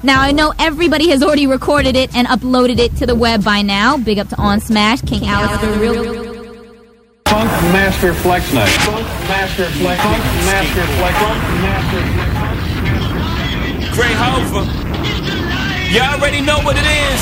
Now, I know everybody has already recorded it and uploaded it to the web by now. Big up to On Smash, King Alistair, real. Funk Master Flex Night. Funk Master Flex. Funk Master Flex. Funk Master Flex. Gray Hover. Y'all already know what it is.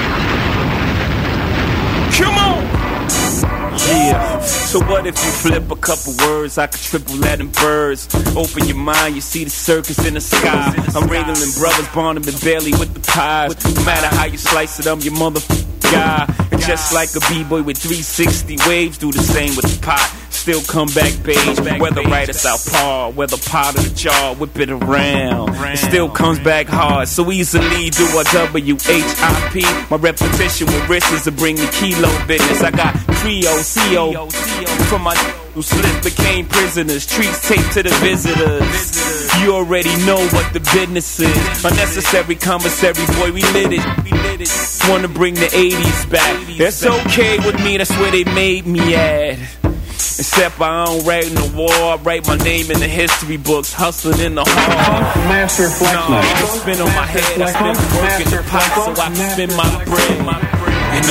Come on. Yeah, so what if you flip a couple words? I could triple Latin birds. Open your mind, you see the circus in the sky. I'm wrangling brothers, Barnum and Bailey with the pies. No matter how you slice it, I'm your motherfucking guy. And just like a b-boy with 360 waves, do the same with the pot. Still come back beige, whether right or southpaw, whether pot or the jaw, whip it around. It still comes back hard, so easily do a W-H-I-P. My repetition with wrists to bring the kilo business. I got Trio, C-O, from my who slipped, became prisoners. Treats taped to the visitors. You already know what the business is. Unnecessary commissary, boy, we lit it. Wanna bring the 80s back. That's okay with me, that's where they made me at. Except I don't write no war, I write my name in the history books, hustling in the hall. Master Flex Night. I spin on my head, I spin work in the pot so I can spin my bread. And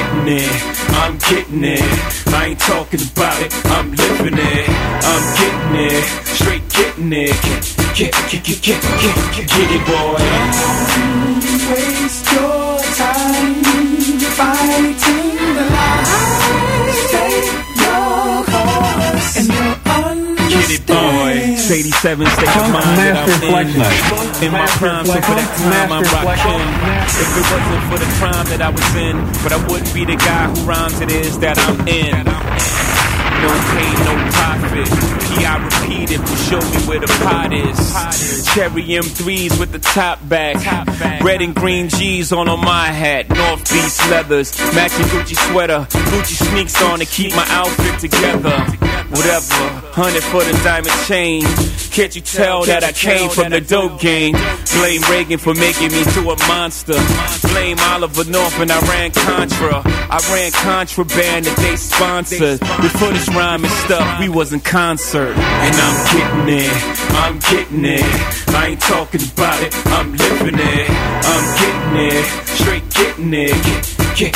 I'm getting it, I ain't talking about it, I'm living it. I'm getting it, straight getting it. Get it, boy. Don't waste your time fighting the lies. Take your course and you'll understand. Get it, boy. 87 state of mind that I'm in. In my prime, so for that time I'm rocking. If it wasn't for the crime that I was in, but I wouldn't be the guy who rhymes it is that I'm in. No pain, no profit. I repeat it, will show me where the pot is. Cherry M3s with the top back. Red and green G's on my hat. North Beach leathers, matching Gucci sweater. Gucci sneaks on to keep my outfit together. Whatever, 100 for the diamond chain. Can't you tell that I came from the dope game? Blame Reagan for making me to a monster. Blame Oliver North and I ran Contra. I ran contraband that they sponsored. Before this rhyming stuff, we was in concert. And I'm getting it. I ain't talking about it, I'm living it. I'm getting it, straight getting it. Get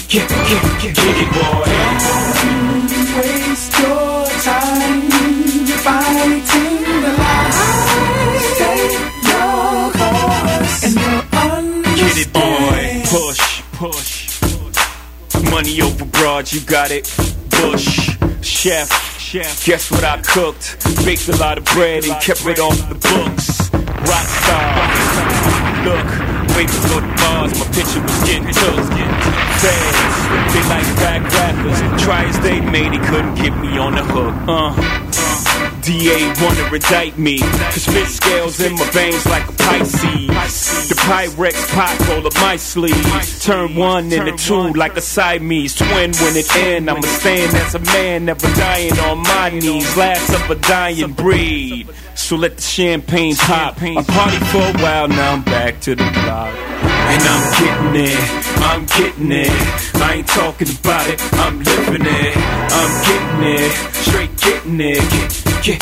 it, boy. Don't waste your time fighting the lies. Take your course and you'll understand. Get it, boy. Push. Money over broad, you got it. Bush, chef. Guess what I cooked? Baked a lot of bread and kept it off the books. Rockstar. Look, way before the bars, my picture was getting took. Fans, they like rap rappers. Try as they may, they couldn't get me on the hook. DA wanna indict me, cause spit scales in my veins like a Pisces. The Pyrex pot roll up my sleeve. Turn one into two like a Siamese twin. When it end, I'ma stand as a man, never dying on my knees. Last of a dying breed. So let the champagne pop. I party for a while, now I'm back to the block. And I'm getting it. I ain't talking about it, I'm living it. I'm getting it, straight getting it. Get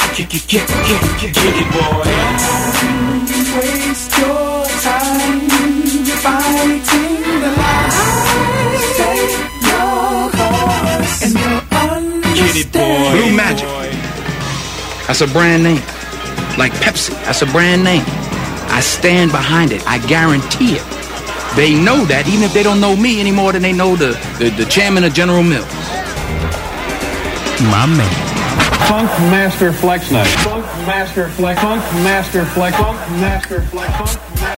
it, boy. Don't waste your time fighting the lies. Take your course and you'll understand. Get it, boy. Blue Magic. That's a brand name. Like Pepsi, that's a brand name. I stand behind it. I guarantee it. They know that, even if they don't know me any more than they know the chairman of General Mills. My man. Funk Master Flex Night. Funk Master Flex. Funk Master Flex. Funk Master Flex. Funk